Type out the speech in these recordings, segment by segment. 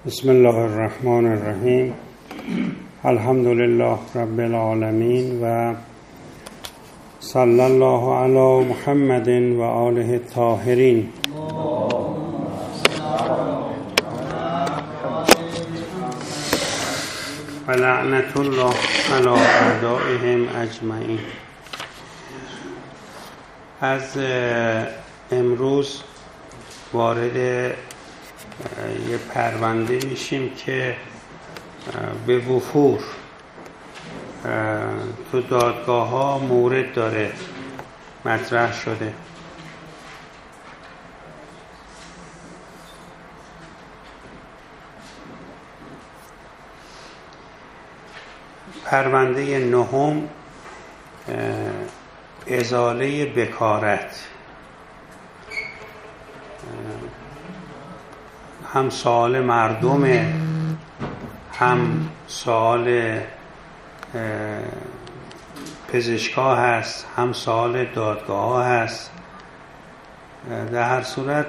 بسم الله الرحمن الرحیم. الحمد لله رب العالمین و صلی الله علی محمد و آله الطاهرین. و لعنت الله علی اعدائهم اجمعین. از امروز وارد یه پرونده میشیم که به وفور تو دادگاه ها مورد داره مطرح شده. پرونده نهم ازاله بکارت. هم سوال مردمه، هم سوال پزشکا هست، هم سوال دادگاه ها هست. در هر صورت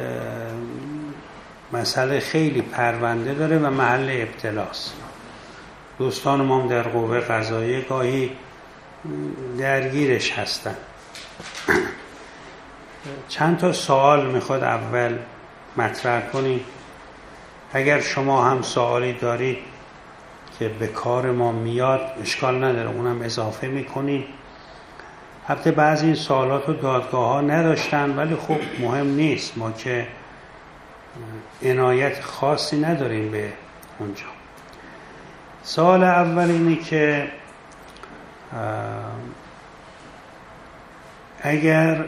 مسئله خیلی پرونده داره و محل ابتلاست. دوستان ما هم در قوه قضاییه گاهی درگیرش هستن. چند تا سوال میخواد اول مطرح کنیم. اگر شما هم سوالی دارید که به کار ما میاد اشکال نداره، اونم اضافه میکنید. البته بعضی این سوالات رو دادگاه ها نداشتن، ولی خب مهم نیست، ما که عنایت خاصی نداریم به اونجا. سوال اول اینه که اگر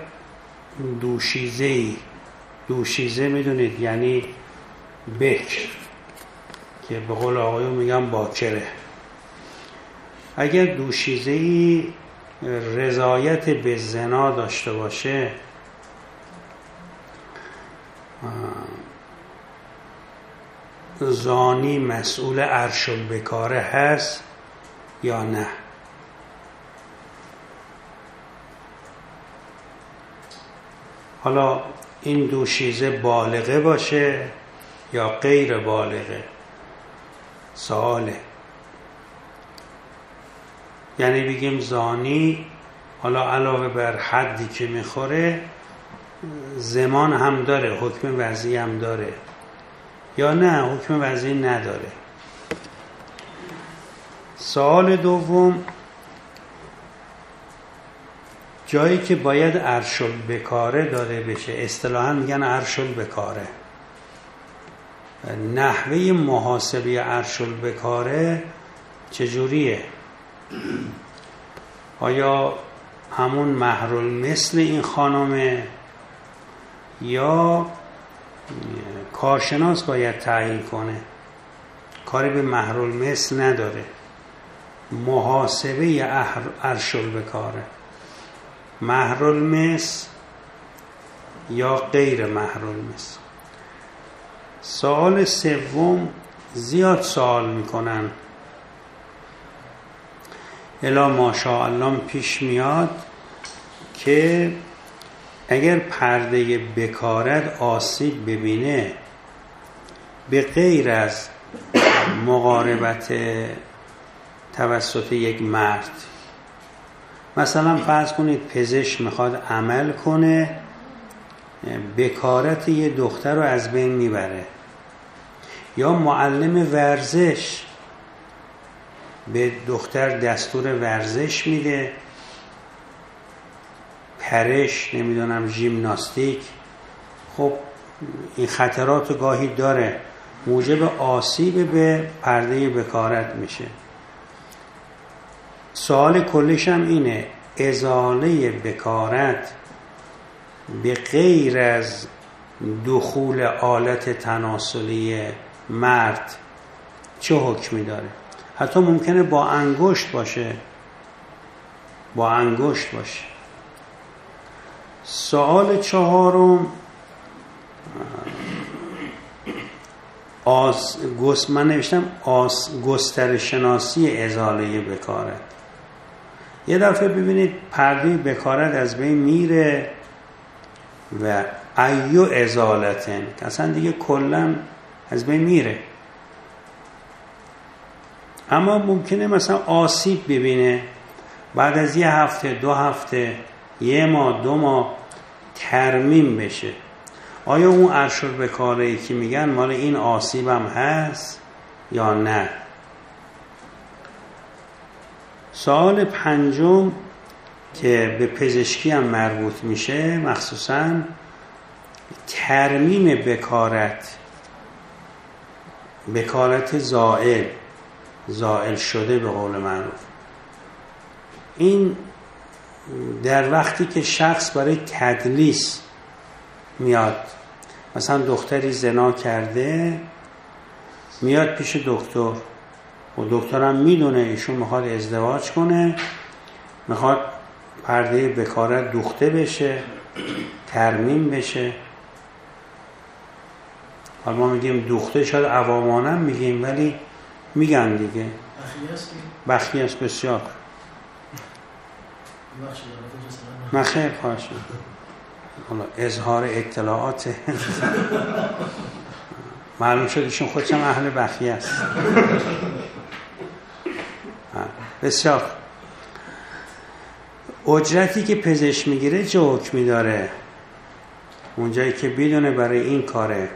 دوشیزه میدونید یعنی بکر، که به قول آقایون میگن باکره، اگر دوشیزه‌ای رضایت به زنا داشته باشه زانی مسئول عرش البکاره هست یا نه؟ حالا این دوشیزه بالغه باشه یا غیر بالغه، سواله. یعنی بگیم زانی حالا علاوه بر حدی که میخوره زمان هم داره، حکم وضعی هم داره، یا نه حکم وضعی نداره. سوال دوم، جایی که باید عرش البکاره داده بشه، اصطلاحاً میگن عرش البکاره، نحوه محاسبه عرش البکاره چجوریه؟ آیا همون مهرالمثل این خانمه یا کارشناس باید تعیین کنه؟ کاری به مهرالمثل نداره. محاسبه عرش البکاره مهرالمثل یا غیر مهرالمثل. سوال سوم، زیاد سوال میکنن، الا ماشاءالله پیش میاد که اگر پرده بکارت آسیب ببینه به غیر از مقاربت توسط یک مرد، مثلا فرض کنید پزشک میخواد عمل کنه، بکارت یه دختر رو از بین میبره، یا معلم ورزش به دختر دستور ورزش میده، پرش، نمیدونم ژیمناستیک، خب این خطرات گاهی داره، موجب آسیب به پرده بکارت میشه. سوال کلیش هم اینه، ازاله بکارت به غیر از دخول آلت تناسلی مرد چه حکمی داره؟ حتی ممکنه با انگشت باشه. سوال چهارم، من نوشتم گسترشناسی ازاله بکارت. یه دفعه ببینید پرده بکارت از بین میره و ایو ازالتن اصلا دیگه کلا از بین میره، اما ممکنه مثلا آسیب ببینه، بعد از 1 هفته 2 هفته 1 ماه 2 ماه ترمیم بشه. آیا اون ارشدبکاره‌ای که میگن مال این آسیب هم هست یا نه؟ سوال 5 که به پزشکی هم مربوط میشه، مخصوصاً ترمیم بکارت زائل شده به قول معروف. این در وقتی که شخص برای تدلیس میاد، مثلا دختری زنا کرده میاد پیش دکتر و دکترم میدونه ایشون میخواد ازدواج کنه، میخواد پرده بکارت دوخته بشه، ترمیم بشه. حالا ما میگیم دوخته، شاید عوامانم میگیم، ولی میگن دیگه بخیه است. بسیار من خیر خواهشم اظهار اطلاعات معلوم شد ایشون خودشم اهل بخیه است. بسیار. اجرتی که پزشک میگیره چه حکمی داره؟ اونجایی که بدونه برای این کاره.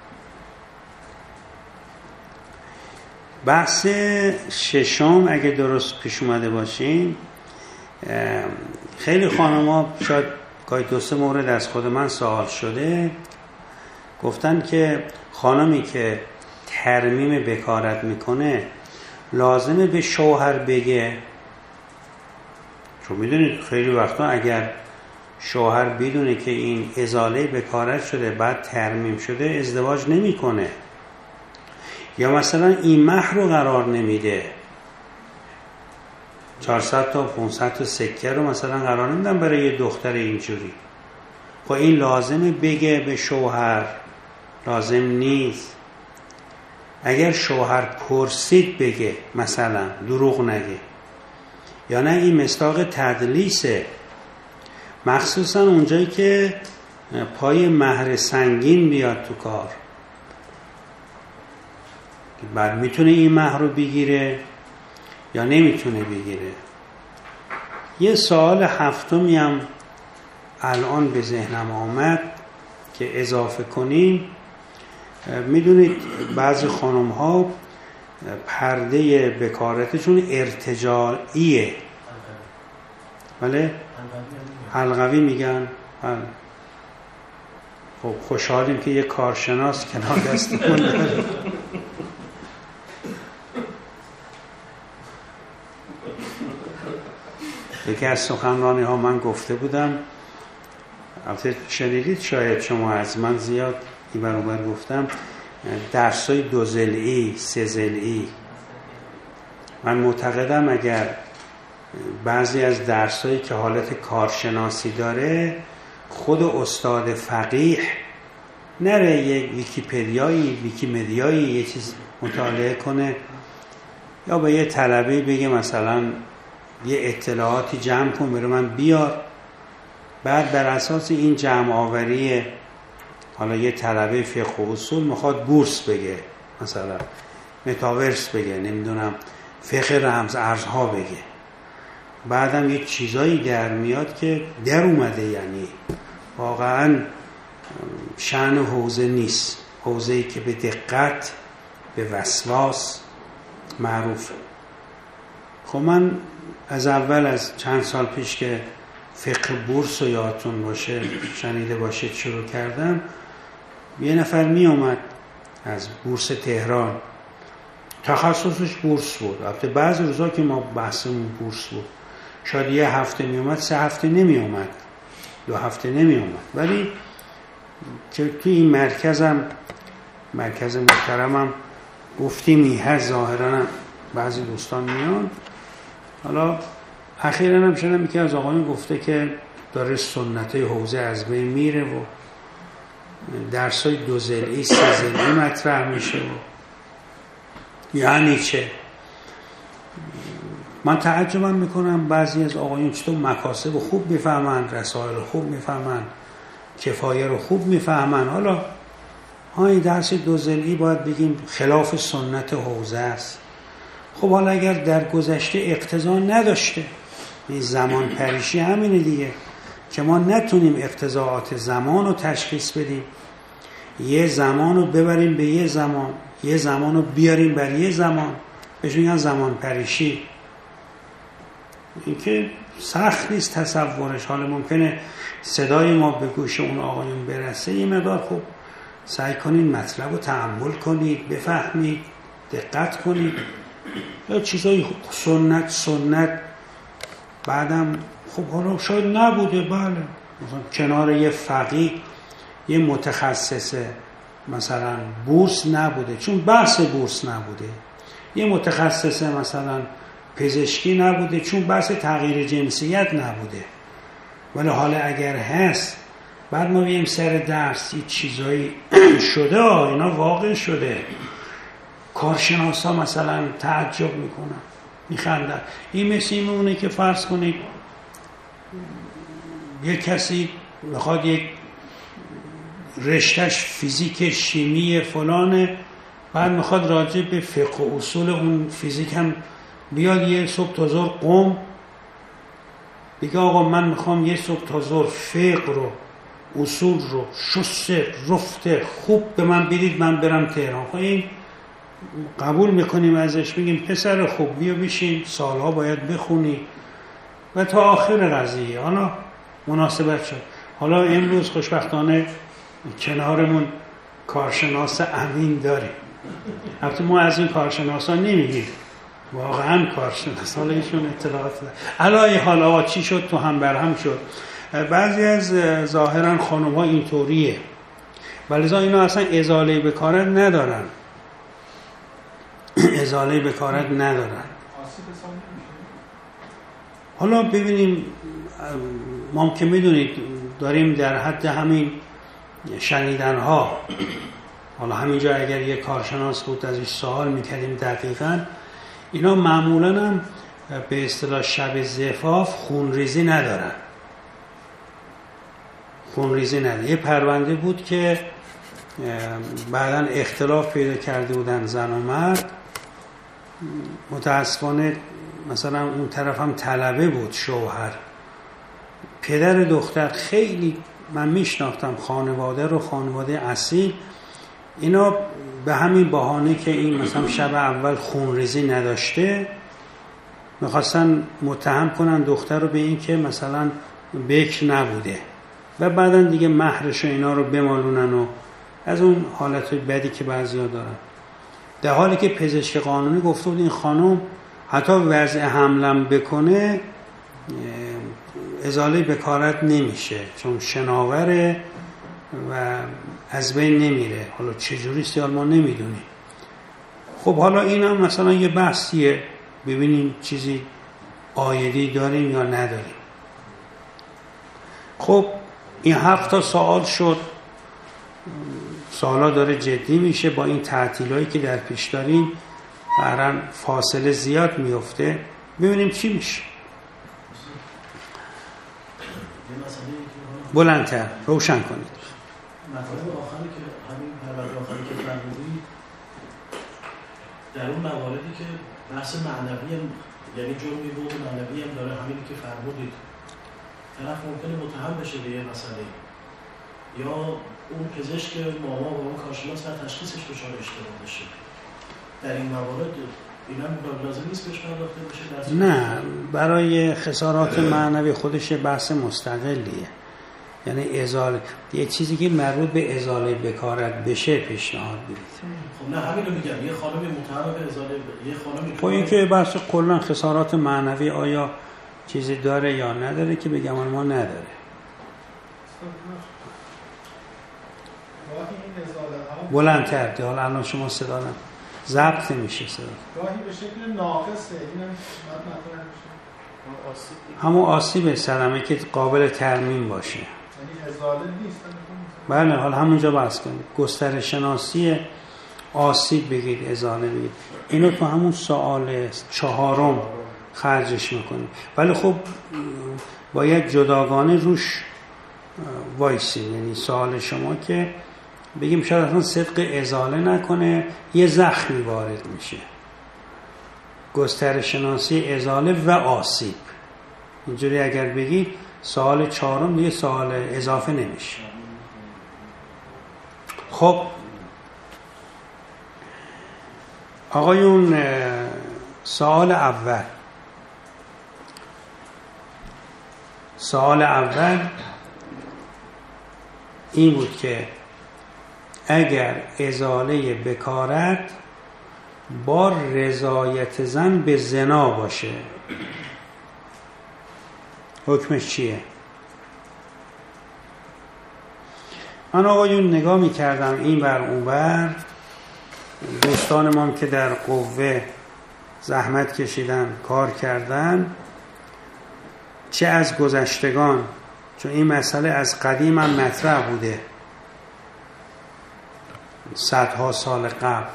بحث 6 اگه درست پیش اومده باشین، خیلی خانم‌ها شاید گاهی 2-3 مورد از خود من سوال شده، گفتن که خانمی که ترمیم بکارت میکنه لازمه به شوهر بگه؟ چون میدونید خیلی وقتا اگر شوهر بدونه که این ازاله بکارت شده بعد ترمیم شده ازدواج نمیکنه، یا مثلا این مهر رو قرار نمیده، 400 تا 500 تا سکه رو مثلا قرار نمیدن برای یه دختر اینجوری. خب این لازمه بگه به شوهر؟ لازم نیست. اگر شوهر پرسید بگه، مثلا دروغ نگه. یا نه این مصداق تدلیسه، مخصوصا اونجایی که پای مهر سنگین بیاد تو کار، بعد میتونه این مهر رو بگیره یا نمیتونه بگیره. یه سوال 7 هم الان به ذهنم آمد که اضافه کنیم. میدونید بعضی خانم ها پرده بکارتشون ارتجاعیه، بله حلقوی میگن. خب خوشحالیم که یه کارشناس کنار دستمون داره. یکی از سخنرانی ها من گفته بودم، البته شنیدید شاید شما از من، زیاد این برابر گفتم، درسای 2 ضلعی 3 ضلعی. من معتقدم اگر بعضی از درسایی که حالت کارشناسی داره خود استاد فقیه نره یک ویکیمدیایی یه چیز مطالعه کنه، یا به یه طلبه بگه مثلا یه اطلاعاتی جمع کن برای من بیار، بعد بر اساس این جمع آوری، حالا یه طلبه فقه و اصول میخواد بورس بگه، مثلا متاورس بگه، نمیدونم فقه رمز ارزها بگه، بعدم یه چیزایی در میاد که در اومده، یعنی واقعا شأن حوزه نیست، حوزه‌ای که به دقت به وسواس معروفه. خب من از اول، از چند سال پیش که فقه بورس رو یادتون باشه شنیده باشید شروع کردم، یه نفر می اومد از بورس تهران، تخصصش بورس بود. البته بعضی روزا که ما بحثمون بورس بود شاید 1 هفته می اومد، 3 هفته نمی اومد، 2 هفته نمی اومد، ولی که توی این مرکز محترمم گفتیم این هست، ظاهرا بعضی دوستان میان. حالا اخیراً هم شنیدم که از آقایون گفته که داره سنت حوزه از بین میره و درسای 2 ضلعی 3 ضلعی مطرح میشه. یعنی چه؟ من تعجبم میکنم بعضی از آقایون چطور مکاسب خوب میفهمن، رسائل خوب میفهمن، کفایه رو خوب میفهمن. حالا این درس 2 ضلعی باید بگیم خلاف سنت حوزه است. خب حالا اگر در گذشته اقتضا نداشته، این زمان پریشی همینه دیگه، که ما نتونیم اقتضاعات زمان رو تشخیص بدیم، یه زمان رو ببریم به یه زمان، یه زمان رو بیاریم بر یه زمان، بهش میگن زمان پریشی. این که سخت نیست تصورش. حالا ممکنه صدای ما به گوش اون آقایون برسه، یه مقدار خوب سعی کنید مطلب رو تأمل کنید، بفهمید، دقت کنید. یا چیزای سنت بعدم خب حالا شاید نبوده، بله، مثلا کنار یه فقیه یه متخصص مثلا بورس نبوده، چون بحث بورس نبوده. یه متخصص مثلا پزشکی نبوده، چون بحث تغییر جنسیت نبوده. ولی حالا اگر هست، بعد ما بیم سر درس یه چیزایی شده، اینا واقع شده، کارشناسا مثلا تعجب میکنن، میخندن. این مثل این میمونه که فرض کنید یک کسی میخواد یک رشتهش فیزیک شیمی فلانه، بعد میخواد راجع به فقه و اصول اون فیزیک هم بیاد یه صبح تا ظهر قم بگه آقا من میخوام یه صبح تا ظهر فقه رو، اصول رو، شسته رفته خوب به من بدید، من برم تهران. خب این قبول میکنیم ازش، میگیم پسر خوب بیا بشین، سالها باید بخونی و تا آخر قضیه. حالا مناسبت شد. حالا امروز خوشبختانه کنارمون کارشناس امین داریم. البته ما از این کارشناسا نمیگیم، واقعا کارشناس، حالا ایشون اطلاعات داره. علای حالا چی شد تو هم بر هم شد. بعضی از ظاهرا خانم ها اینطوریه، ولی اینا اصلا ازاله بکارت ندارن، ازاله بکارت ندارن. حالا ببینیم، ما که میدونید داریم در حد همین شنیدن ها، حالا همینجا اگر یک کارشناس بود ازش سوال میکردیم دقیقاً، اینا معمولاً هم به اصطلاح شب زفاف خونریزی ندارن. خونریزی ندارن. یه پرونده بود که بعداً اختلاف پیدا کرده بودن زن و مرد، متاسفانه مثلا اون طرف هم طلبه بود شوهر، پدر دختر خیلی من میشناختم خانواده رو، خانواده اصیل، اینا به همین بهانه که این مثلا شب اول خونریزی نداشته میخواستن متهم کنن دختر رو به این که مثلا بکر نبوده و بعدن دیگه مهرش و اینا رو بمالونن و از اون حالت بدی که بعضیا دارن. در حالی که پزشک قانونی گفته بود این خانم حتی وضع حملم بکنه ازاله بکارت نمیشه، چون شناوره و از بین نمیره. حالا چجوری استیال ما نمیدونیم. خب حالا این هم مثلا یه بحثیه، ببینیم چیزی آیدی داریم یا نداریم. خب این 7 سوال شد، سوالا داره جدی میشه با این تعطیلایی که در پیش داریم، برام فاصله زیاد میفته، ببینیم چی میشه. بلندتر روشن کنید. مطالب آخری که همین پرونده آخری که فرمودید، در اون مواردی که بحث معنوی هم، یعنی جرمی بود معنوی هم داره، همینی که فرمودید، طرف ممکنه متهم بشه به یه مسئله، یا اون پزشک ماما و اون کارشناس در تشخیصش دچار اشتباه بشه. در این موارد اینا لازم نیست بهش پرداخته بشه؟ نه، برای خسارات معنوی خودش بحث مستقلیه. یعنی ازاله، یه چیزی که مربوط به ازاله بکارت بشه پیشنهاد بدید. خب نه همین رو میگم، یه خانم متهم به ازاله، یه خانم، خب این که بحث کلا خسارات معنوی آیا چیزی داره یا نداره که بگم ما نداره. بلندتر دی، حالا الان شما صدا ضبط نمیشه صدا. گاهی به شکل ناقصه، اینم مطرح میشه. همون آسیب صدمه که قابل ترمیم باشه. یعنی ازاله نیست. بله، حالا همونجا بحث کنید. گسترش شناسی آسیب بگید، ازاله بگید. اینو تو همون سوال 4 خرجش میکنید. ولی خب باید جداگانه روش وایسیم. یعنی سوال شما که بگیم شاید اصلا صدق ازاله نکنه، یه زخمی وارد میشه. گسترش شناسی ازاله و آسیب. اینجوری اگر بگید سوال چهارم دیگه سوال اضافه نمیشه. خب آقایون، سوال اول این بود که اگر ازاله بکارت با رضایت زن به زنا باشه حکمش چیه؟ من آقایون نگاه میکردم این بر اون بر، دوستان ما که در قوه زحمت کشیدن کار کردن، چه از گذشتگان، چون این مسئله از قدیم هم مطرح بوده صدها سال قبل.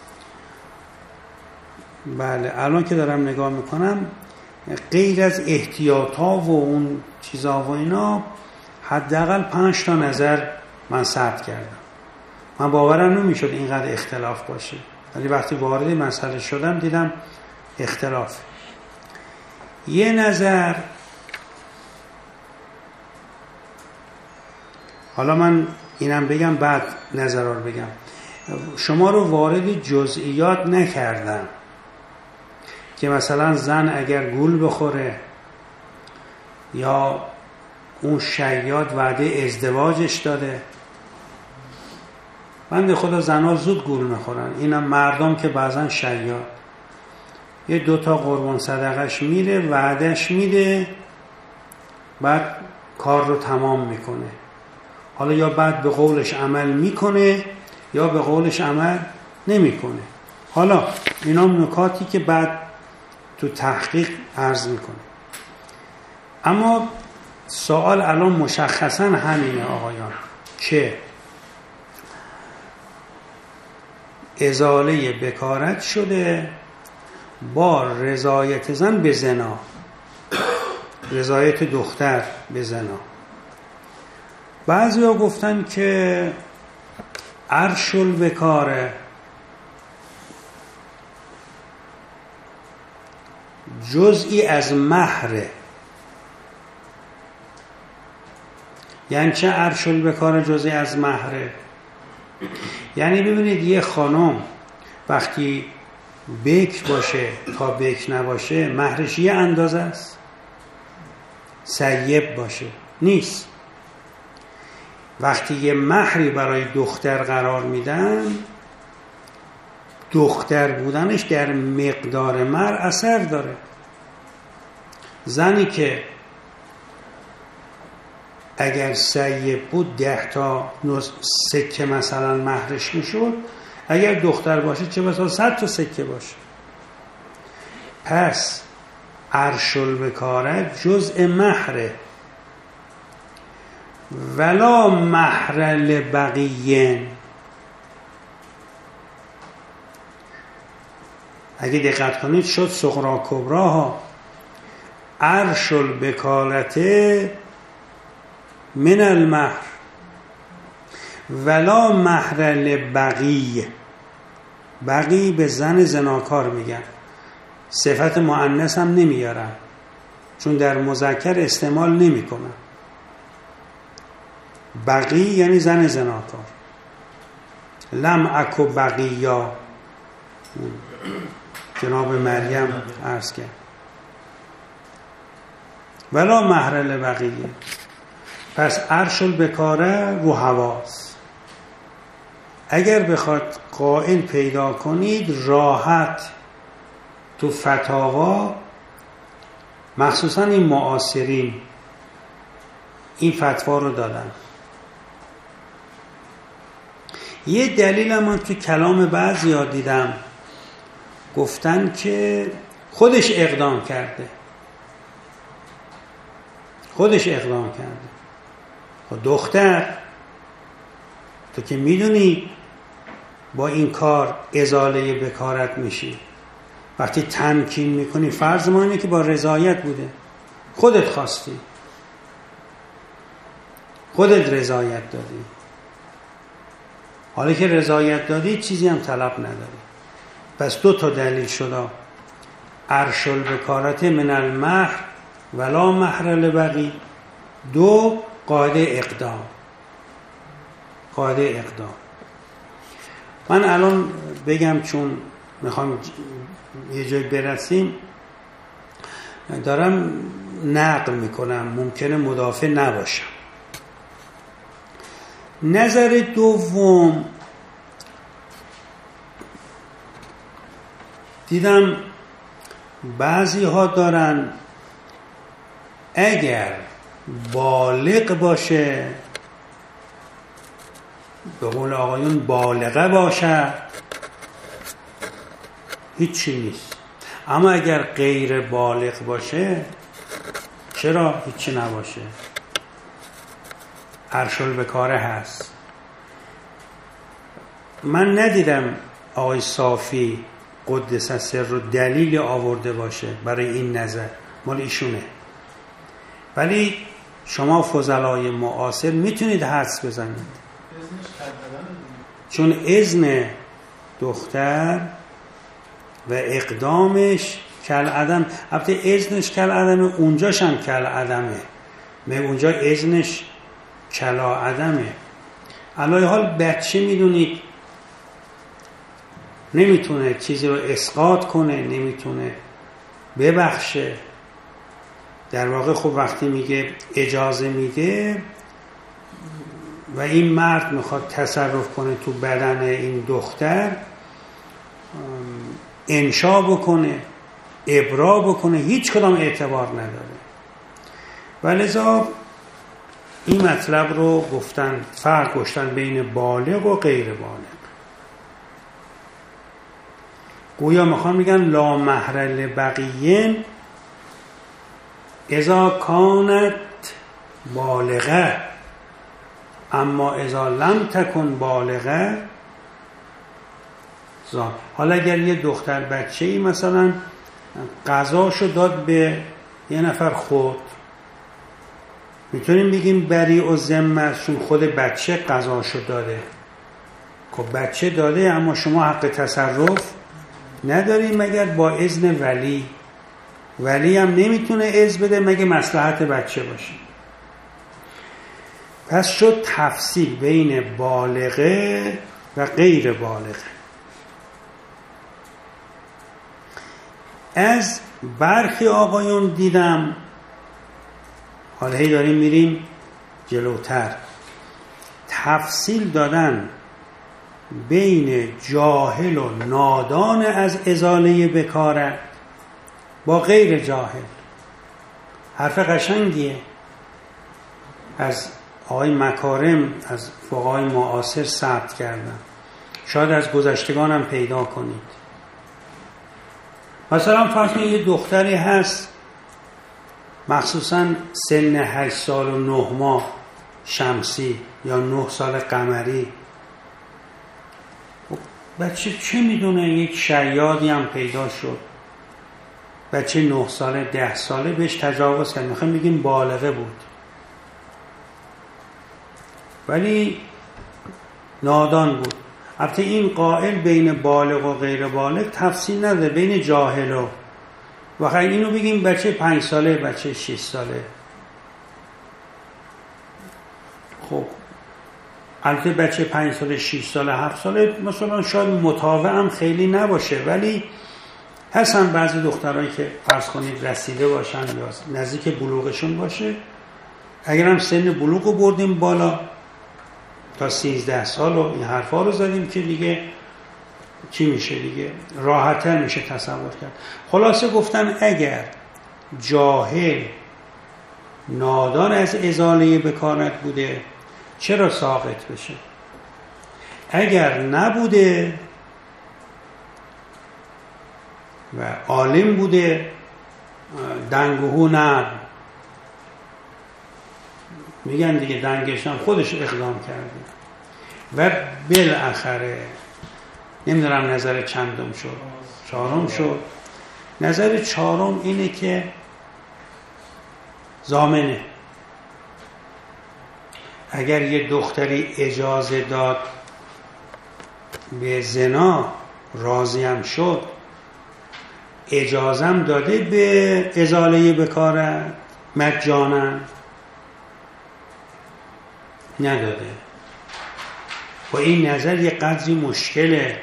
بله الان که دارم نگاه میکنم غیر از احتیاطا و اون چیزا و اینا حداقل 5 تا نظر من ثبت کردم. من باورم نمیشد اینقدر اختلاف باشه، ولی وقتی وارد مسئله شدم دیدم اختلاف. یه نظر، حالا من اینم بگم بعد نظرها رو بگم، شما رو وارد جزئیات نکردم که مثلا زن اگر گول بخوره یا اون شیاد وعده ازدواجش داده، بنده خدا زنها زود گول میخورن، اینم مردم که بعضا شیاد، یه 2 تا قربان صدقش میره وعدش میده بعد کار رو تمام میکنه. حالا یا بعد به قولش عمل میکنه یا به قولش عمل نمیکنه. حالا اینا نکاتی که بعد تو تحقیق عرض میکنه. اما سوال الان مشخصا همینه آقایان که ازاله بکارت شده با رضایت زن به زنا، رضایت دختر به زنا. بعضی ها گفتن که عرش البکاره جزئی از مهره. یعنی چه عرش البکاره جزئی از مهره؟ یعنی ببینید یه خانم وقتی بکر باشه تا بکر نباشه مهرش یه اندازه است؟ سیب باشه نیست. وقتی یه مهری برای دختر قرار میدن، دختر بودنش در مقدار مهر اثر داره. زنی که اگر سیب بود 10 تا سکه مثلا مهرش میشد، اگر دختر باشه چه بسا 100 تا سکه باشه. پس عرش البکاره جزء مهره ولا مهر لبقیین. اگه دقت کنید شد صغرا کبرا ها. عرش البکارته من المهر ولا مهر لبقی. بقی به زن زناکار میگن، صفت مؤنث هم نمیارن چون در مذکر استعمال نمیکنن. بقی یعنی زن زناکار. لم اکو بقیا، جناب مریم عرض کرد. ولا مهر لبقیه. پس عرش البکاره رو حواس. اگر بخواد قائل پیدا کنید راحت تو فتاوا، مخصوصا این معاصرین این فتوا رو دادن. یه دلیل من تو کلام بعضیا دیدم گفتن که خودش اقدام کرده. خب دختر تو که میدونی با این کار ازاله بکارت میشی، وقتی تمکین میکنی فرض ما اینه که با رضایت بوده، خودت خواستی، خودت رضایت دادی. حالا که رضایت دادی چیزی هم طلب نداری. پس 2 تا دلیل شده عرش البکارت من المهر ولا مهر لبقی. 2 قاعده اقدام. قاعده اقدام. من الان بگم چون میخوام یه جای برسیم، دارم نقل میکنم، ممکنه مدافع نباشم. نظر دوم، دیدم بعضی ها دارن اگر بالغ باشه، به قول آقایون بالغه باشه، هیچی نیست. اما اگر غیر بالغ باشه، چرا هیچی نباشه؟ عرش البکاره هست. من ندیدم آقای صافی قدس السر رو دلیل آورده باشه برای این نظر، مال ایشونه. ولی شما فضلای معاصر میتونید حدس بزنید، چون اذن دختر و اقدامش کل عدم. البته اذنش کل عدمه، اونجاش هم کل عدمه، اونجا اذنش کلا عدمه. علای حال بچه میدونید نمیتونه چیزی رو اسقاط کنه، نمیتونه ببخشه. در واقع خب وقتی میگه اجازه میده و این مرد میخواد تصرف کنه تو بدن این دختر، انشا بکنه، ابرا بکنه، هیچ کدام اعتبار نداره. ولذا این مطلب رو گفتن، فرق گذاشتن بین بالغ و غیر بالغ. گویا میخوان میگن لا مهر لبقیین اذا کانت بالغه، اما اذا لم تکن بالغه زان. حالا اگر یه دختر بچه‌ای مثلا غذاشو داد به یه نفر خود، میتونیم بگیم بری و ذمه، چون خود بچه غذاشو داده. خب بچه داده اما شما حق تصرف نداری مگر با اذن ولی. ولی هم نمیتونه اذن بده مگه مصلحت بچه باشه. پس شد تفصیل بین بالغه و غیر بالغه. از برخی آقایون دیدم، حالا هی داریم میریم جلوتر، تفصیل دادن بین جاهل و نادان از ازاله بکارت با غیر جاهل. حرف قشنگیه، از آقای مکارم، از فقهای معاصر ثبت کردن، شاید از گذشتگانم پیدا کنید. مثلا فرض کنید یه دختری هست مخصوصا سن 8 سال و 9 ماه شمسی یا 9 سال قمری. بچه چه میدونه، یک شیادی هم پیدا شد، بچه 9 ساله 10 ساله بهش تجاوز کرد، میخوایم بگیم بالغه بود، ولی نادان بود. البته این قائل بین بالغ و غیر بالغ تفصیل نداره، بین جاهل و واقعا اینو بگیم بچه 5 ساله، بچه 6 ساله. خب البته بچه 5 ساله، 6 ساله، 7 ساله مثلا شاید متابع هم خیلی نباشه، ولی هستن بعضی دخترایی که فرض کنید رسیده باشن یا نزدیک بلوغشون باشه. اگر هم سن بلوغ رو بردیم بالا تا 13 سال و این حرفا رو زدیم که دیگه چی میشه، دیگه راحت‌تر میشه تصور کرد. خلاصه گفتن اگر جاهل نادان از ازاله بکارت بوده چرا ساقط بشه؟ اگر نبوده و عالم بوده دنگهو نر، میگن دیگه دنگش هم خودش اقدام کرده. و بالاخره نمیدونم نظر چندم شد، 4م شد. نظر 4م اینه که ضامنه. اگر یه دختری اجازه داد به زنا، راضی هم شد، اجازم داده به ازاله بکارت مجانا؟ نداده. با این نظر یه قدری مشکله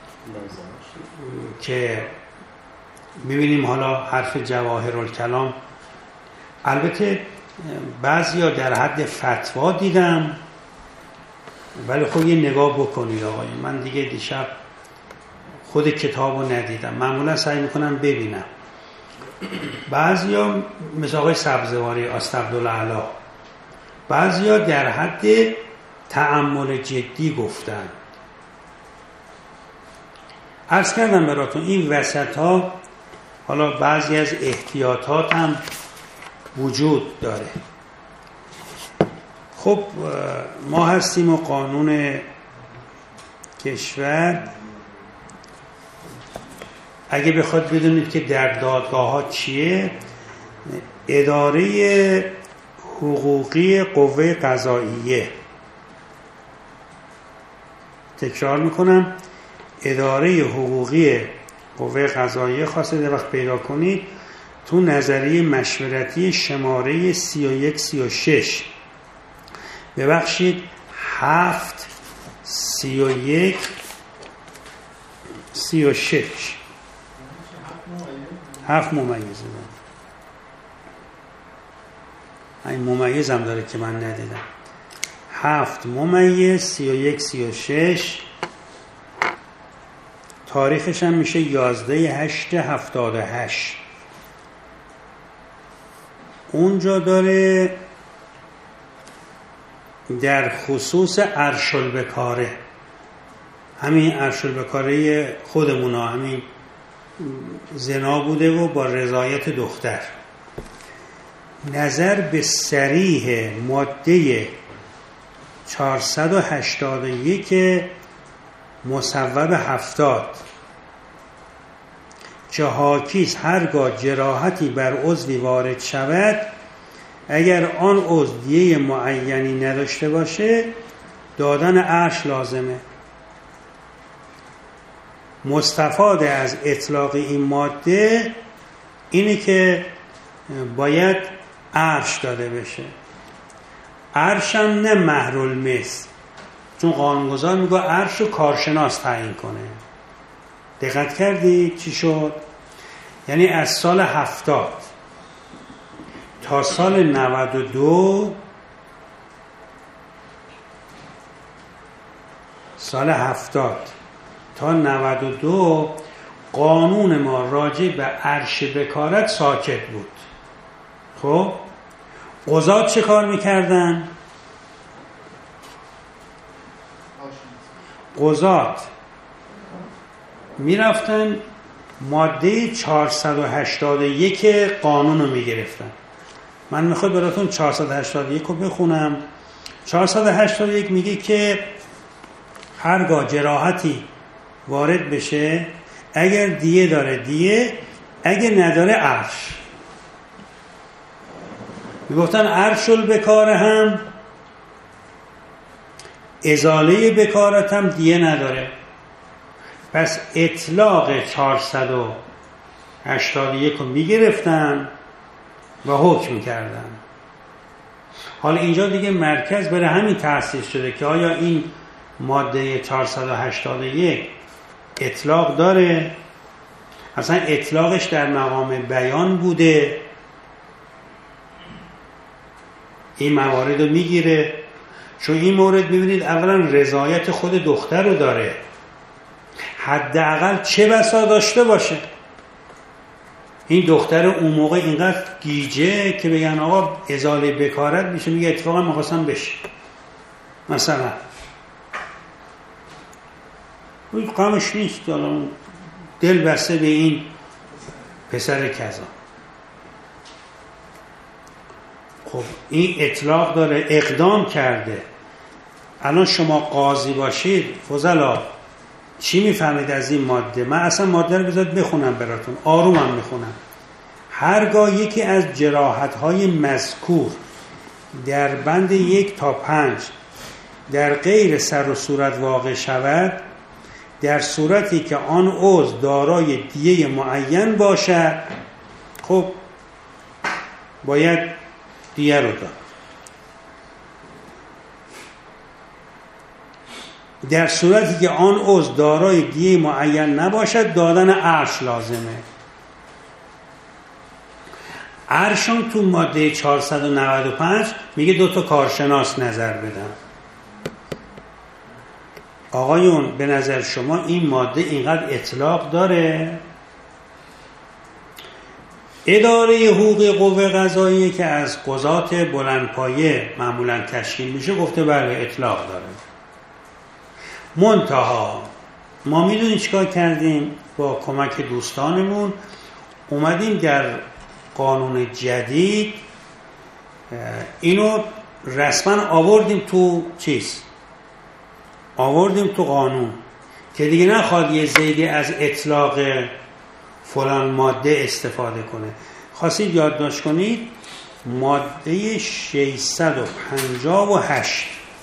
که میبینیم حالا حرف جواهرالکلام، البته بعضیا در حد فتوا دیدم، ولی خب یه نگاه بکنید آقای، من دیگه دیشب خود کتابو ندیدم، معمولا سعی میکنم ببینم. بعضیا مثل آقای سبزواری استغفرالله، بعضیا در حد تأمل جدی گفتن. عرض کردم براتون این وسط ها حالا بعضی از احتیاطات هم وجود داره. خب ما هستیم و قانون کشور، اگه بخواد بدونید که در دادگاه ها چیه، اداره حقوقی قوه قضاییه، تکرار میکنم، اداره حقوقی قوه قضاییه، خواسته در وقت پیدا کنید تو نظریه مشورتی شماره 3136 ببخشید 7/31/36 7 ممیزه این ممیز هم داره که من ندیدم. 7/31/36 تاریخش هم میشه 11/8/78. اونجا داره در خصوص ارشالبکاره، همین ارشالبکاره خودمونا، همین زنا بوده و با رضایت دختر، نظر به صریح ماده 481 مصوب 70 که حاکیست هرگاه جراحتی بر عضوی وارد شود، اگر آن عضو دیه معینی نداشته باشه دادن عرش لازمه. مستفاد از اطلاق این ماده اینه که باید عرش داده بشه. عرش هم نه مهرالمثل، چون قانونگذار میگه عرش رو کارشناس تعیین کنه. دقت کردی چی شد؟ یعنی از سال 70 تا سال 92 سال 70 تا 92 قانون ما راجع به عرش بکارت ساکت بود. خب قضات چه کار میکردن؟ قضات میرفتن ماده 481 قانون رو میگرفتن. من میخواد براتون 481 رو بخونم. 481 میگه که هرگاه جراحتی وارد بشه، اگر دیه داره دیه، اگر نداره عرش. میگفتن عرش البکاره هم ازاله بکارت هم دیه نداره. پس اطلاق 481 رو میگرفتن و حکم کردن. حالا اینجا دیگه مرکز برای همین تأسیس شده که آیا این ماده 481 اطلاق داره؟ اصلا اطلاقش در مقام بیان بوده؟ این موارد رو میگیره؟ چون این مورد ببینید اولا رضایت خود دختر رو داره، حداقل چه بسا داشته باشه. این دختر اون موقع اینقدر گیجه که بگن آقا ازاله بکارت میشه، میگه اتفاقا میخواستم بشه، مثلا اون قامش نیست، دل بسته به این پسر کذا. خب این اطلاق داره، اقدام کرده. الان شما قاضی باشید فضلا چی میفهمید از این ماده؟ من اصلا ماده رو بذارید بخونم براتون، آرومم میخونم. هرگاه یکی از جراحت‌های مذکور در بند 1 تا 5 در غیر سر و صورت واقع شود، در صورتی که آن عضو دارای دیه معین باشد، خب باید دیه رو داد. در صورتی که آن عضو دارای دیه معین نباشد دادن ارش لازمه. ارشان تو ماده 495 میگه 2 کارشناس نظر بدن. آقایون به نظر شما این ماده اینقدر اطلاق داره؟ اداره حقوق قوه قضاییه که از قضات بلندپایه معمولا تشکیل میشه گفته بله اطلاق داره. منتها ما میدونیم چیکار کردیم؟ با کمک دوستانمون اومدیم در قانون جدید اینو رسما آوردیم تو قانون که دیگه نخواد یه زیدی از اطلاق فلان ماده استفاده کنه. خواستید یادداشت کنید ماده 658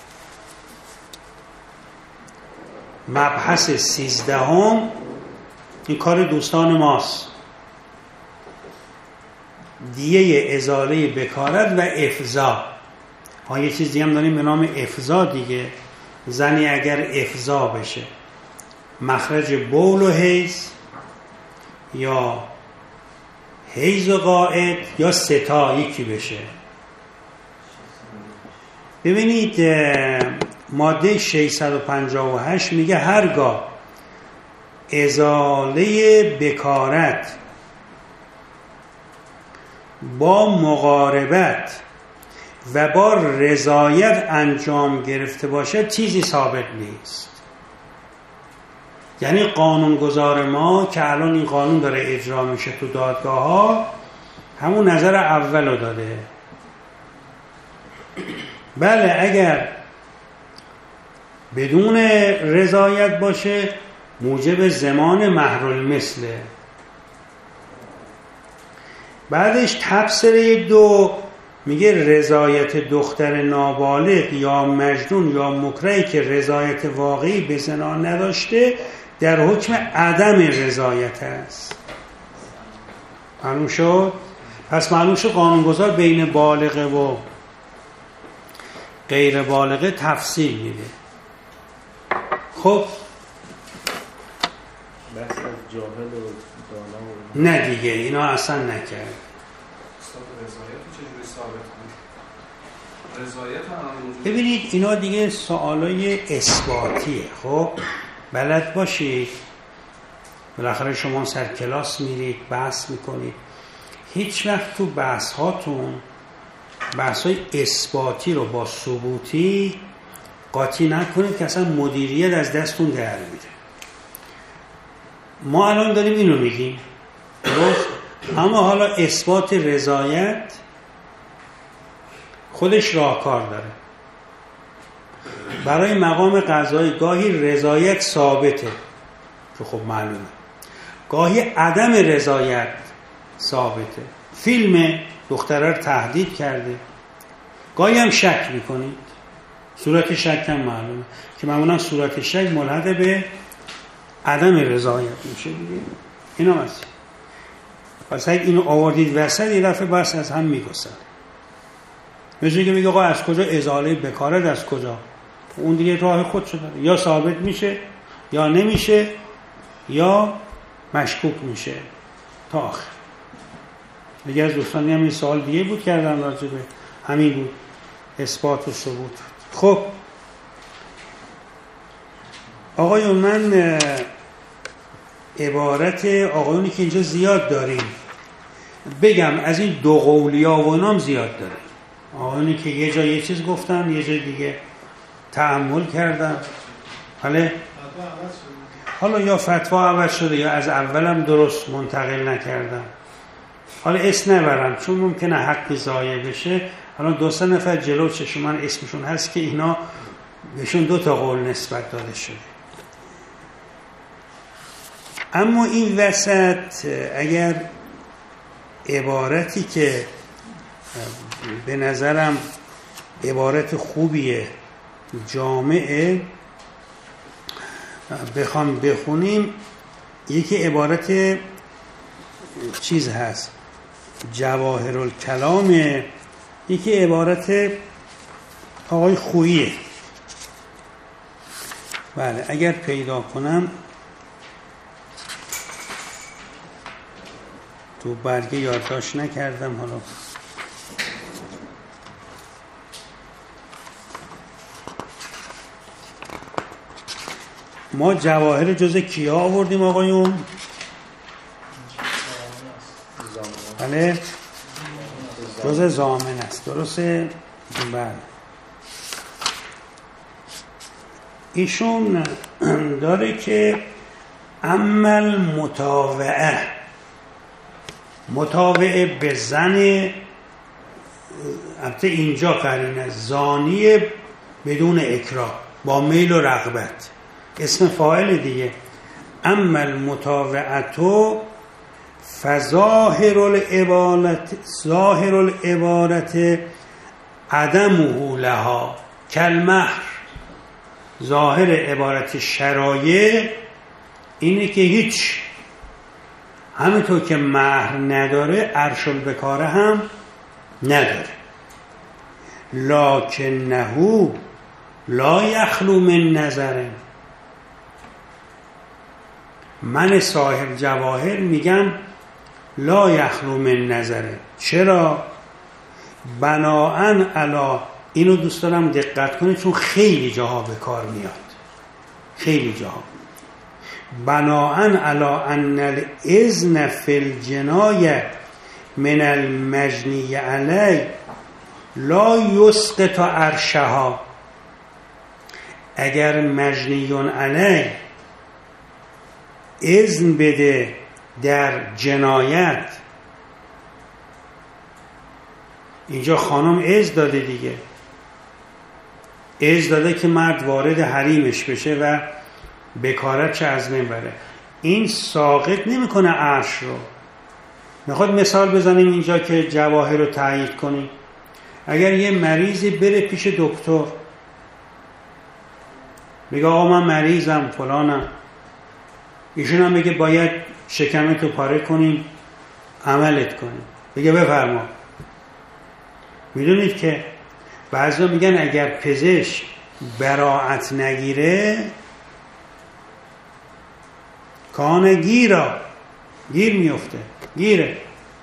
مبحث 13 این کار دوستان ماست. دیه ازاله بکارت و افضا. یه چیز دیگه هم داریم به نام افضا دیگه. زنی اگر افضا بشه مخرج بول و حیض یا حیض و غائط یا ستا یکی بشه. ببینید ماده 658 میگه هرگاه ازاله بکارت با مقاربت و با رضایت انجام گرفته باشه چیزی ثابت نیست. یعنی قانونگذار ما که الان این قانون داره اجرا میشه تو دادگاه ها همون نظر اول رو داده. بله اگر بدون رضایت باشه موجب ضمان مهرالمثله. بعدش تبصره 2 میگه رضایت دختر نابالغ یا مجنون یا مکرهی که رضایت واقعی به زنا نداشته در حکم عدم رضایت است. معلوم شد؟ پس معلوم شد قانونگذار بین بالغه و غیر بالغه تفصیل میده. خب بحث از جاهل و دانا و نه دیگه اینا اصلا نکرد. رضایت چجوری ثابت کنید؟ رضایت هم ببینید اینا دیگه سوالای اثباتیه. خب بلد باشید بالاخره شما سر کلاس میرید بحث میکنید، هیچ وقت تو بحث هاتون بحثای اثباتی رو با ثبوتی قاطی نکنید که اصلا مدیریت از دستتون در میره. ما الان داریم اینو میگیم درست، اما حالا اثبات رضایت خودش راهکار داره. برای مقام قضایی گاهی رضایت ثابته که خب معلومه، گاهی عدم رضایت ثابته. فیلم دختره رو تهدید کرده، گاهی هم شک میکنید، صورت شک هم معلومه که معمولا صورت شک ملحق به عدم رضایت میشه دیگه. اینا هست. پس اگه اینو آوردید وسط یه دفعه بحث از هم میگسن. مثل که میگه آقا از کجا ازاله بکارت، از کجا؟ اون دیگه راه خودشو داره، یا ثابت میشه یا نمیشه یا مشکوک میشه تا آخر. دیگه از دوستانی هم این سوال دیگه بود کردن راجع به همین بود، اثبات و ثبوت. خب آقایون من عبارت آقایونی که اینجا زیاد داریم بگم، از این دو قولیا و اینام زیاد داریم. آقایونی که یه جا یه چیز گفتن یه جای دیگه تأمل کردن، حالا یا فتوا عوض شده یا از اولم درست منتقل نکردن. حالا اسم نبرم چون ممکنه حقی ضایع بشه. حالا 2-3 نفر جلو چشم من اسمشون هست که اینا بهشون 2 قول نسبت داده شده. اما این وسط اگر عبارتی که به نظرم عبارت خوبیه، جامعه، بخوام بخونیم یکی عبارت چیز هست جواهر الکلام، یکی عبارت آقای خوییه. بله اگر پیدا کنم تو برگه یادداشت نکردم. حالا ما جواهر جز کیا آوردیم آقایون؟ بله جز ضامن است، درسته؟ بله. ایشون داره که عمل متاوعه به زن، البته اینجا قرینه زانی بدون اکراه با میل و رغبت، اسم فاعل دیگه. اما المتاوعتو فظاهر العبارت عدمه لها کالمهر. ظاهر عبارت شرایع اینه که هیچ، همینطور که مهر نداره عرش البکاره هم نداره. لکنه لا یخلو من نظره. من صاحب جواهر میگم لا یخلو من نظره. چرا؟ بناءً علی، اینو دوست دارم دقت کنید چون خیلی جاها به کار میاد، خیلی جاها. بناءً علی ان الاذن فی الجنایه من المجنی علی لا یسقط عرشها. اگر مجنیون علی اذن بده در جنایت، اینجا خانم اذن داده دیگه، اذن داده که مرد وارد حریمش بشه و بکارت چه از منبره، این ساقط نمیکنه عرش رو. میخواد مثال بزنیم اینجا که جواهر رو تایید کنیم. اگر یه مریضی بره پیش دکتر بگه آقا من مریضم فلانم، ایشون هم بگه باید شکمتو پاره کنیم عملت کنیم، بگه بفرما. میدونید که بعضیا میگن اگر پزشک براعت نگیره کان گیر میفته، گیره،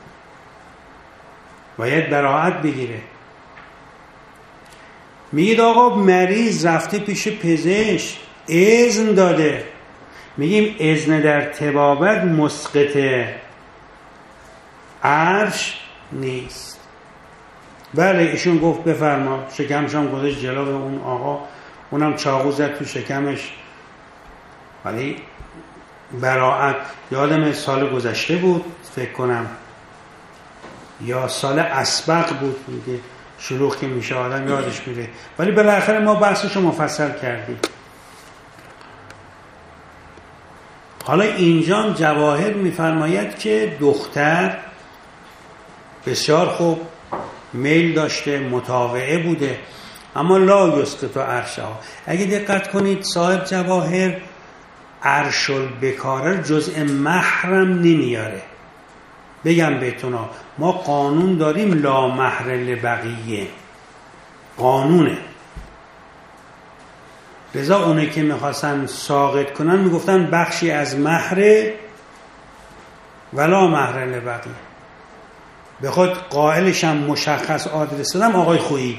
باید براعت بگیره. میگید آقا مریض رفته پیش پزشک اذن داده، میگیم اذن در طبابت مسقط عرش نیست. بله ایشون گفت بفرما، شکمش هم گذاشت جلو اون آقا، اونم چاقو زد تو شکمش، ولی براعت. یادم سال گذشته بود فکر کنم یا سال اسبق بود، میگه شلوغ که میشه آدم یادش میره، ولی بالاخره ما بحثشو مفصل کردیم. حالا اینجا جواهر میفرماید که دختر بسیار خوب میل داشته، متاوعه بوده، اما لا یسقط عرشها. اگه دقت کنید صاحب جواهر عرش البکاره جزء محرم نمیاره. بگم بهتونا ما قانون داریم لا مهر لبقیه، قانونه. لذا اونه که میخواستن ساقط کنن میگفتن بخشی از مهر ولا مهر لبقیه. به خود قائلش هم مشخص آدرس دادم آقای خویی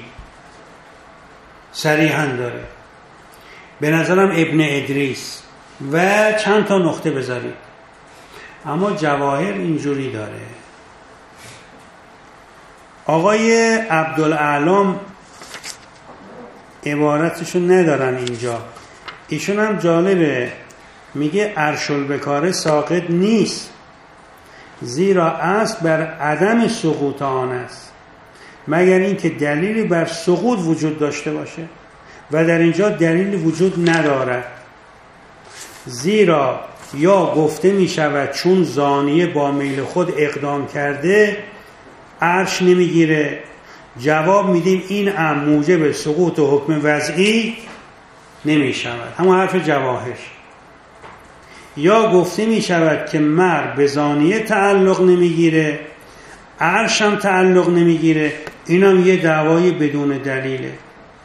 صریحاً داره، به نظرم ابن ادریس و چند تا نقطه بذارید. اما جواهر اینجوری داره. آقای عبدالاعلام عبارتشو ندارن اینجا، ایشون هم جالبه، میگه عرش البکاره ساقط نیست، زیرا اصل بر عدم سقوط آن است، مگر اینکه دلیلی بر سقوط وجود داشته باشه و در اینجا دلیلی وجود ندارد. زیرا یا گفته می شود چون زانیه با میل خود اقدام کرده عرش نمیگیره. جواب میدیم این موجب سقوط و حکم وضعی نمی شود. همون حرف جواهر. یا گفته می شود که مر به زانیه تعلق نمیگیره، عرش هم تعلق نمیگیره، این هم یه دعوای بدون دلیله.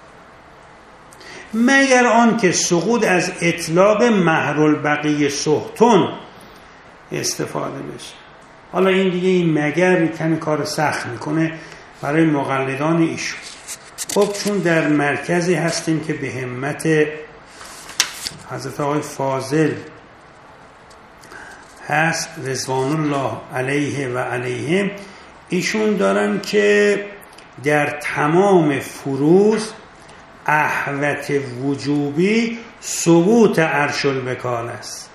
مگر آن که سقوط از اطلاق مهرالبقیه سهتون استفاده بشه. حالا این دیگه این مگر کمی کار سخت میکنه برای مقلدان ایشون. خب چون در مرکزی هستیم که به همت حضرت آقای فاضل هست رضوان الله علیه و علیهم، ایشون دارن که در تمام فروض احوط وجوبی ثبوت عرش الوکاله است.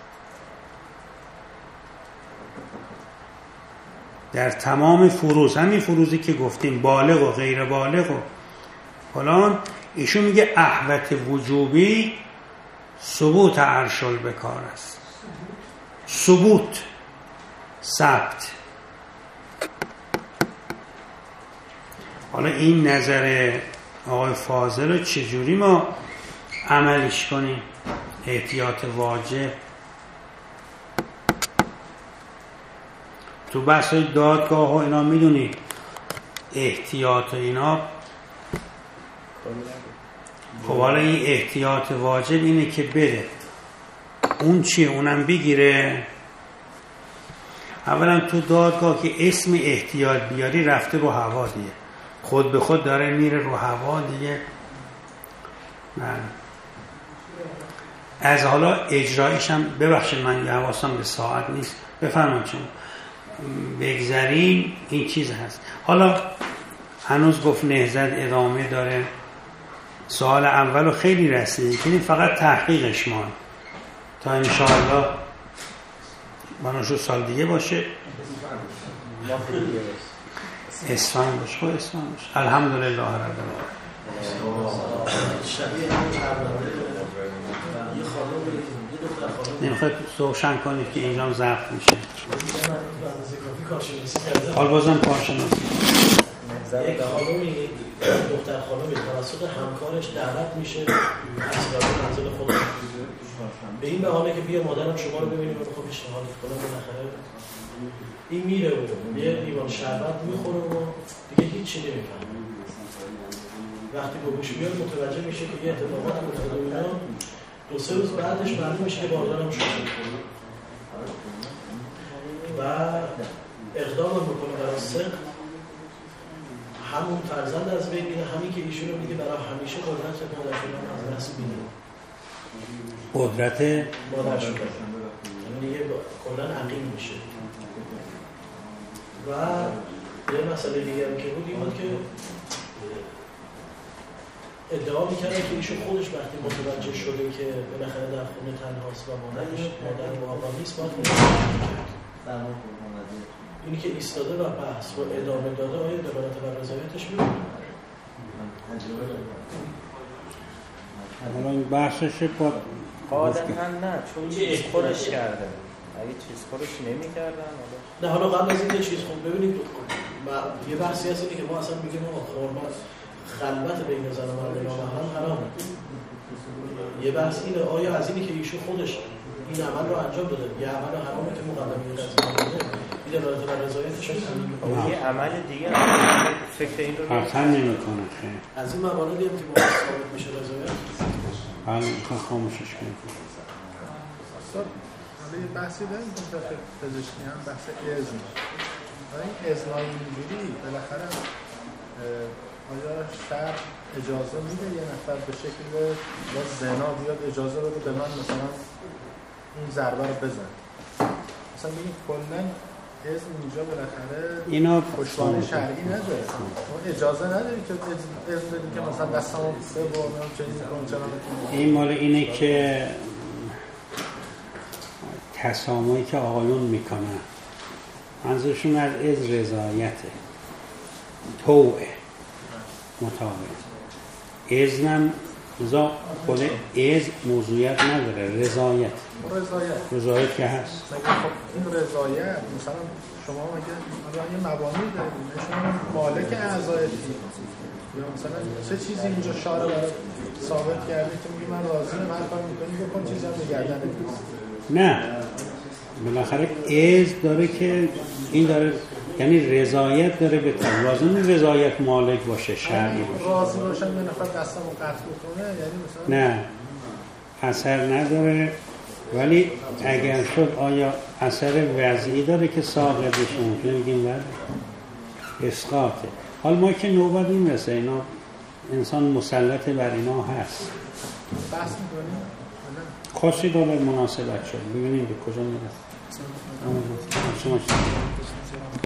در تمام فروض، همین فروضی که گفتیم بالغ و غیر بالغ و فلان، ایشون میگه احوط وجوبی ثبوت عرش الوکاله است. ثبوت، ثبت. حالا این نظر آقای فاضل رو چجوری ما عملش کنیم؟ احتیاط واجب تو بحث دادگاه و اینا میدونید احتیاط و اینا. خب حالا این احتیاط واجب اینه که بره اون چیه اونم بگیره. اولا تو دادگاه که اسم احتیاط بیاری رفته رو هوا دیگه، خود به خود داره میره رو هوا دیگه. از حالا اجرایش هم ببخشید من حواسم به ساعت نیست، بفرمایید چون بگذاریم این چیز هست. حالا هنوز گفت نهضت ادامه داره. سوال اولو خیلی رسیدی که فقط تحقیقش مان تا انشاءالله مناشو سال دیگه باشه اسفند باشه. خب اسفند باشه. الحمدلله رب العالمین. نمیخواید روشن کنید که اینجا ضبط میشه. حال بازم کارشناسی یک خانومی دختر خانومی توسط همکارش دعوت میشه از منزل خودش به این بهانه که بیا مادرم شما رو ببینیم و بخواه پیشنهاد کنم. بالاخره این میره و یه لیوان شربت میخوره و دیگه هیچی نمیفهمه. وقتی به گوش میاد متوجه میشه که یه اتفاقات افتاده و اینا. 2-3 روز بعدش معلوم میشه که باردارم شده و اقدام میکنه برای سقط. همون فرزند از بین میره، همین که ایشون رو میگه برای همیشه قدرت مادر شدن از دست میده. قدرت مادر شدن یعنی دیگه کلا عقیم میشه. و یه مسئله دیگه هم که بود این بود که ادعا میکردن که ایشون خودش وقتی متوجه شده که بالاخره در خونه تنهاست و مادر و آقا نیست باید اینی که ایستاده و بحث رو ادامه داده آیا دلالت بر رضایتش می‌کنه؟ حالا این بحثش با قاعدتاً نه، چون چیز خورش کرده. اگه چیز خورش نمی‌کردن نه حالا قبل از اینکه چیز خون ببینید یه بحثی هست که ما اصلا میگیم حرمت خلوت بین زن و مرد نامحرم حرامه. یه بحث اینه آیا از اینی که ایشون خودش این عمل رو انجام داده یه عمل حرامی که مقدمه داده این دلالت بر رضایتش هست؟ یه عمل دیگه فکر این رو قطعا نمیکنه. از این مواردی هم که باید ثابت میشه رضایت حالا میخواه خاموشش کنیم. حالا یه بحثی داریم که پزشکی هم بحث اذن. این اذنای اینجوری بالاخره آیا شرع اجازه میده یه نفر به شکل با زنا بیاد اجازه بده به من مثلا این ضربه رو بزن؟ مثلا ببین کلا اذن اینجا بالاخره اینا پشتوانه شرعی نداره. اون اجازه نداری که اذن بدی که مثلا دستمو ببرم چنین کنم چنان. این مال اینه که تسامحی که آقایون میکنن منظورشون از از رضایته، توعه، مطابق. اذنم رضا خود از موضوعیت نداره، رضایت رضایت که هست. خب این رضایت مثلا شما اگه یه مبانی دارید شما مالک اعضایتی یا مثلا چه چیزی اینجا شارع برای ثابت کرده که میگه من راضیم هر کاری میکنی بکن چیزی هم به گردنت نیست. نه بالاخره از داره که این داره، یعنی رضایت داره به لازم رضایت مالک باشه، شرعی باشه. راضی باشم یه نفر دستمو قطع بکنه یعنی مثلا نه اثر نداره، ولی اگر شد آیا اثر وضعی داره که ساقط بشه؟ ممکنه بگیم بله اسقاطه. حال ما که نوبت این رسه، اینا انسان مسلط بر اینا هست. بحث میکنیم خوشی داره مناسبت شد ببینیم به کجا میرسه.